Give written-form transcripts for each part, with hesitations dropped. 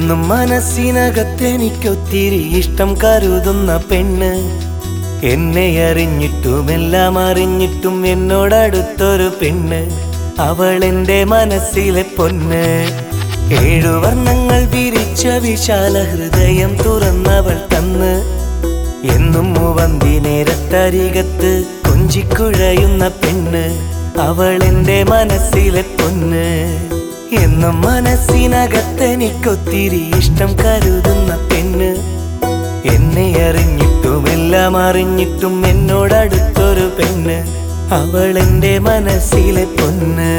എന്നും മനസ്സിനകത്തെനിക്കൊത്തിരി ഇഷ്ടം കരുതുന്ന പെണ്ണ്. എന്നെ അറിഞ്ഞിട്ടും എല്ലാം അറിഞ്ഞിട്ടും എന്നോടടുത്തൊരു പെണ്ണ്. അവൾ എൻ്റെ മനസ്സിലെ പൊന്ന്. 7 വർണ്ണങ്ങൾ വിരിച്ച വിശാല ഹൃദയം തുറന്നവൾ തന്ന്. എന്നും മൂവന്തി നേരത്തരികത്ത് കൊഞ്ചിക്കുഴയുന്ന പെണ്ണ്. അവൾ എൻ്റെ മനസ്സിലെ പൊന്ന്. എന്നും മനസ്സിനകത്തെനിക്കൊത്തിരി ഇഷ്ടം കരുതുന്ന പെണ്ണ്. എന്നെ അറിഞ്ഞിട്ടും എല്ലാം അറിഞ്ഞിട്ടും എന്നോടടുത്തൊരു പെണ്ണ്. അവൾ എൻ്റെ മനസ്സിലെ പൊന്ന്.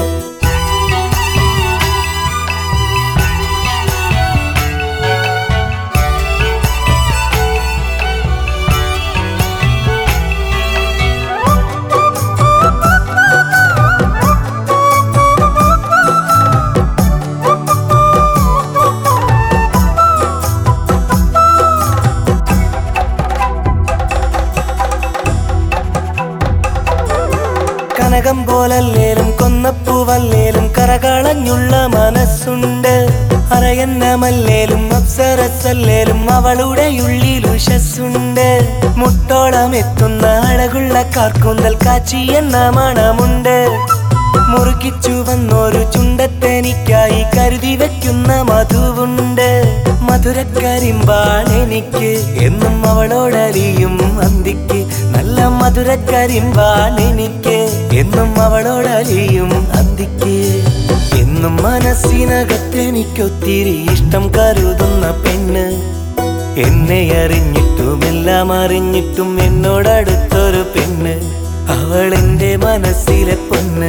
കനകം പോലല്ലേലും കൊന്നപ്പൂവല്ലേലും കരകളഞ്ഞുള്ള മനസ്സുണ്ട്. അരയന്നമല്ലേലും അപ്സരസല്ലേലും അവളുടെ ഉള്ളിൽ ഉഷസ്സുണ്ട്. മുട്ടോളം എത്തുന്ന അഴകുള്ള കാർക്കൂന്തൽ കാച്ചി എന്ന മണമുണ്ട്. മുറുകിച്ചു വന്നൊരു ചുണ്ടത്തെനിക്കായി കരുതി വെക്കുന്ന മധുവുണ്ട്. മധുരക്കരിമ്പാൾ എനിക്ക് എന്നും അവളോടലിയും അന്തിക്ക്. നല്ല മധുരക്കരിമ്പാൾ എനിക്ക് എന്നും അവളോടലിയും അന്തിക്ക്. എന്നും മനസ്സിനകത്തെനിക്കൊത്തിരി ഇഷ്ടം കരുതുന്ന പെണ്ണ്. എന്നെ അറിഞ്ഞിട്ടും എല്ലാം അറിഞ്ഞിട്ടും എന്നോടടുത്തൊരു പെണ്ണ്. അവൾ എൻ്റെ മനസ്സിലെ പൊന്ന്.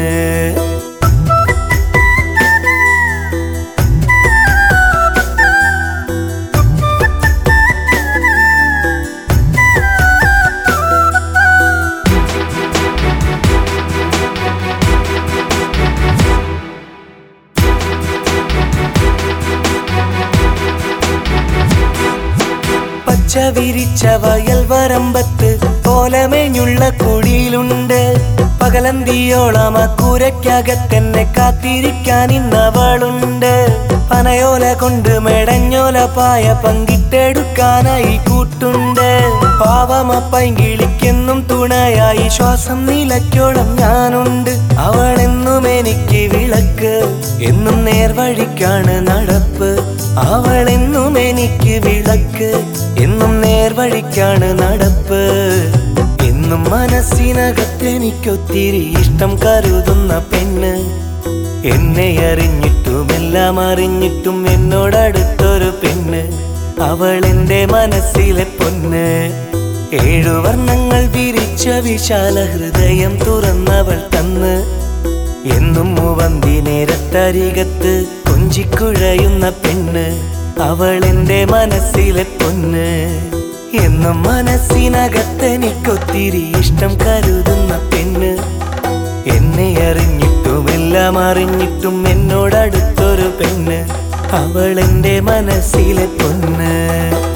പച്ച വിരിച്ച വയൽ വരമ്പത്ത് കോലമേഞ്ഞുള്ള കുടിയിലുണ്ട്. പകലന്തിയോളം ആ കൂരയ്ക്കകത്തെന്നെ കാത്തിരിക്കാൻ ഇന്നവളുണ്ട്. പനയോല കൊണ്ട് മെടഞ്ഞോല പായ പങ്കിട്ടെടുക്കാനായി കൂട്ടുണ്ട്. പാവമപ്പൈങ്കിളിക്കെന്നും തുണയായി ശ്വാസം നിലയ്ക്കോളം ഞാനുണ്ട്. അവളെന്നും എനിക്ക് വിളക്ക്, എന്നും നേർവഴിക്കാണ് നടപ്പ്. അവളെന്നും എനിക്ക് വിളക്ക്, എന്നും നേർവഴിക്കാണ് നടപ്പ്. എന്നും മനസ്സിനകത്തെനിക്കൊത്തിരി ഇഷ്ടം കരുതുന്ന പെണ്ണ്. എന്നെ അറിഞ്ഞിട്ടും എല്ലാം അറിഞ്ഞിട്ടും എന്നോടടുത്തൊരു പെണ്ണ്. അവൾ എൻ്റെ മനസ്സിലെ പൊന്ന്. 7 വർണ്ണങ്ങൾ വിരിച്ച വിശാല ഹൃദയം തുറന്നവൾ തന്ന്. എന്നും മൂവന്തി നേരത്തരികത്ത് കൊഞ്ചിക്കുഴയുന്ന പെണ്ണ്. അവൾ എൻ്റെ മനസ്സിലെ പൊന്ന്. എന്നും മനസ്സിനകത്തെനിക്കൊത്തിരി ഇഷ്ടം കരുതുന്ന പെണ്ണ്. എന്നെ അറിഞ്ഞിട്ടും എല്ലാം അറിഞ്ഞിട്ടും എന്നോടടുത്തൊരു പെണ്ണ്. അവൾ എൻ്റെ മനസ്സിലെ പൊന്ന്.